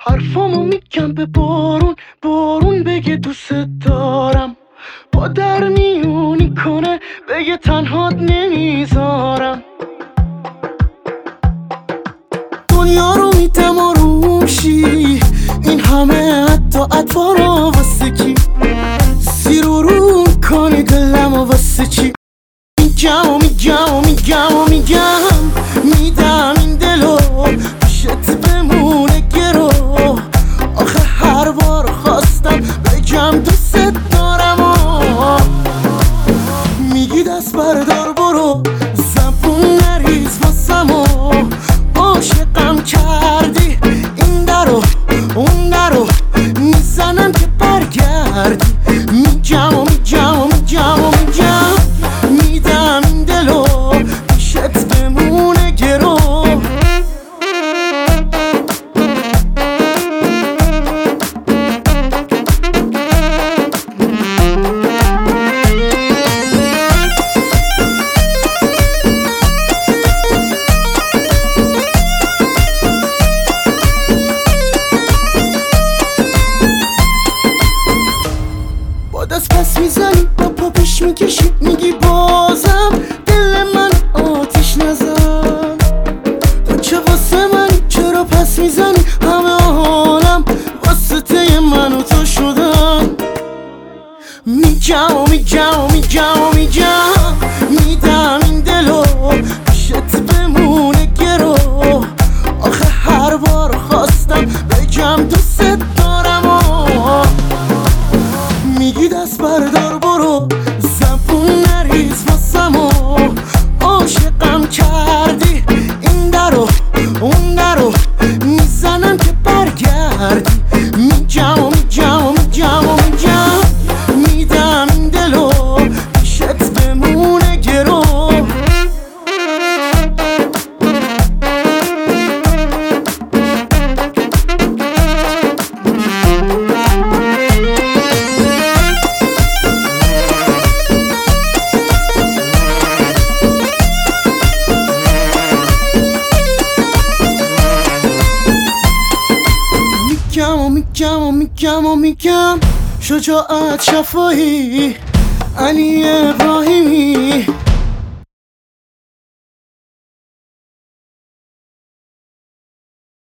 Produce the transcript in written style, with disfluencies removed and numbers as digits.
حرفامو میگم به بارون، بارون بگه دوست دارم. با در میونی کنه بگه تنهات نمیذارم. دنیا رو میدم آرومشی، این همه حتی اتوارا واسه کی؟ زیر و رو کنی دلم و واسه چی؟ میگم و میگم و میگم و میگم، میدم این دلو پیشت بمونه گرو. آخه هر بار خواستم بگم دوست دارم و میگی دست بردار برو، زبون نریز واسم و عاشقم کردی. این درو اون درو میزنم که برگردی. میگم و میگم و میگم و میگم، میدم این دلو پیشت بمونه گرو. دست پس میزنی با پا پیش میکشی، میگی بازم دل من آتیش نزن. تو چه واسه منی چرا پس میزنی؟ همه حالم واسطه من و تو شدن. میگم و میگم و میگم و میگم، میدم این دلو پیشت بمونه گرو. آخه هر بار خواستم بگم دوست دارم و میگی دست بردار برو، زبون نریز واسم و عاشقم کردی. این درو اون درو میزنم که برگردی. میگم و میگم و میگم و میگم، میدم این دلو پیشت بمونه گرو. میگم و میگم و میگم، شجاعت شفاهی علی ابراهیمی.